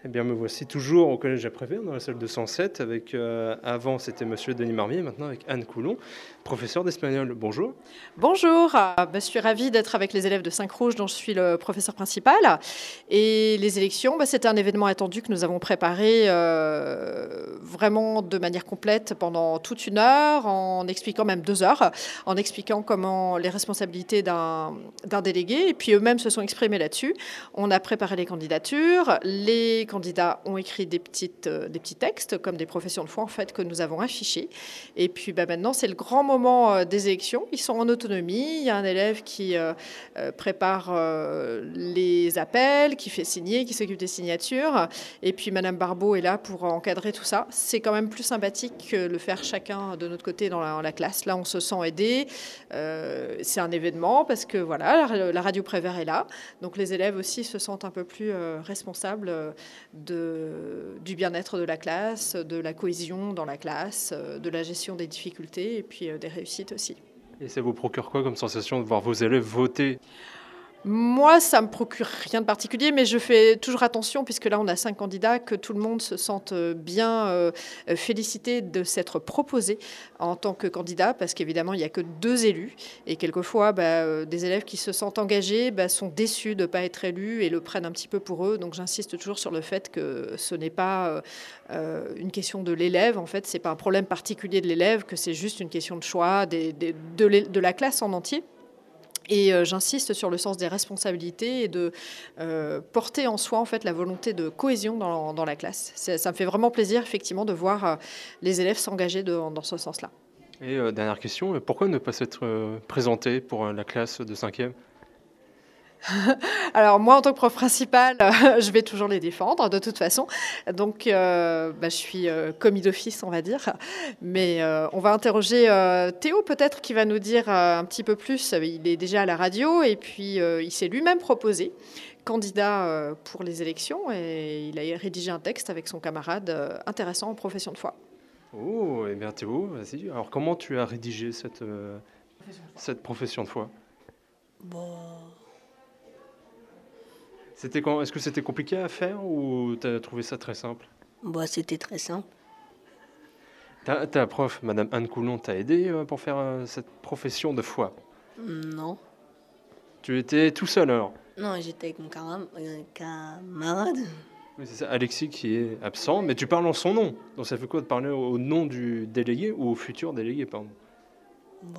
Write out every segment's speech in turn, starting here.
Eh bien, me voici toujours au Collège Prévert, dans la salle 207, avec, avant c'était Monsieur Denis Marmier, maintenant avec Anne Coulon, professeure d'espagnol. Bonjour. Bonjour, je suis ravie d'être avec les élèves de Saint-Crouge dont je suis le professeur principal. Et les élections, c'était un événement attendu que nous avons préparé vraiment de manière complète pendant toute une heure, en expliquant même 2 heures, en expliquant comment les responsabilités d'un délégué, et puis eux-mêmes se sont exprimés là-dessus. On a préparé les candidatures, les candidats ont écrit des petits textes, comme des professions de foi en fait, que nous avons affichés. Et puis maintenant, c'est le grand moment des élections. Ils sont en autonomie. Il y a un élève qui prépare les appels, qui fait signer, qui s'occupe des signatures. Et puis Madame Barbeau est là pour encadrer tout ça. C'est quand même plus sympathique que le faire chacun de notre côté dans la classe. Là, on se sent aidé. C'est un événement parce que voilà, la radio Prévert est là. Donc les élèves aussi se sentent un peu plus responsables du bien-être de la classe, de la cohésion dans la classe, de la gestion des difficultés et puis des réussites aussi. Et ça vous procure quoi comme sensation de voir vos élèves voter? Moi, ça me procure rien de particulier, mais je fais toujours attention, puisque là, on a 5 candidats, que tout le monde se sente bien félicité de s'être proposé en tant que candidat, parce qu'évidemment, il n'y a que 2 élus. Et quelquefois, des élèves qui se sentent engagés sont déçus de ne pas être élus et le prennent un petit peu pour eux. Donc, j'insiste toujours sur le fait que ce n'est pas une question de l'élève. En fait, ce n'est pas un problème particulier de l'élève, que c'est juste une question de choix de la classe en entier. Et j'insiste sur le sens des responsabilités et de porter en soi en fait la volonté de cohésion dans la classe. Ça me fait vraiment plaisir effectivement de voir les élèves s'engager dans ce sens-là. Et dernière question, pourquoi ne pas s'être présenté pour la classe de 5e? Alors moi, en tant que prof principal, je vais toujours les défendre de toute façon. Donc je suis commis d'office, on va dire. Mais on va interroger Théo peut-être qui va nous dire un petit peu plus. Il est déjà à la radio et puis il s'est lui-même proposé candidat pour les élections et il a rédigé un texte avec son camarade intéressant en profession de foi. Oh, eh bien Théo, vas-y. Alors comment tu as rédigé cette profession de foi? Bon, Est-ce que c'était compliqué à faire ou tu as trouvé ça très simple? c'était très simple. Ta prof, Madame Anne Coulon, t'a aidé pour faire cette profession de foi? Non. Tu étais tout seul alors? Non, j'étais avec mon camarade. Oui, c'est ça, Alexis qui est absent, mais tu parles en son nom. Donc ça fait quoi de parler au nom du délégué ou au futur délégué, pardon? Bon,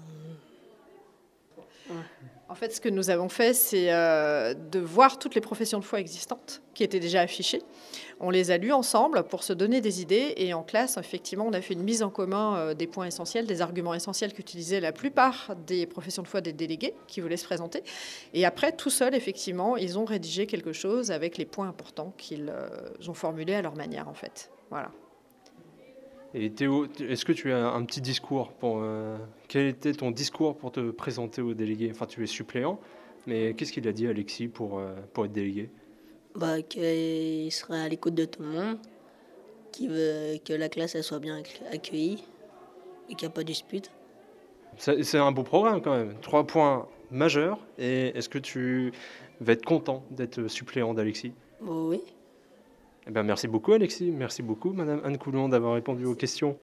En fait, ce que nous avons fait, c'est de voir toutes les professions de foi existantes qui étaient déjà affichées. On les a lues ensemble pour se donner des idées. Et en classe, effectivement, on a fait une mise en commun des points essentiels, des arguments essentiels qu'utilisaient la plupart des professions de foi des délégués qui voulaient se présenter. Et après, tout seul, effectivement, ils ont rédigé quelque chose avec les points importants qu'ils ont formulés à leur manière, en fait. Voilà. Et Théo, est-ce que tu as un petit discours quel était ton discours pour te présenter au délégué? Enfin, tu es suppléant, mais qu'est-ce qu'il a dit Alexis pour être délégué? qu'il serait à l'écoute de tout le monde, qu'il veut que la classe elle soit bien accueillie et qu'il n'y a pas de dispute. C'est un beau programme quand même. 3 points majeurs. Et est-ce que tu vas être content d'être suppléant d'Alexis? Bon, oui. Eh bien, merci beaucoup Alexis. Merci beaucoup Madame Anne Coulon d'avoir répondu aux questions.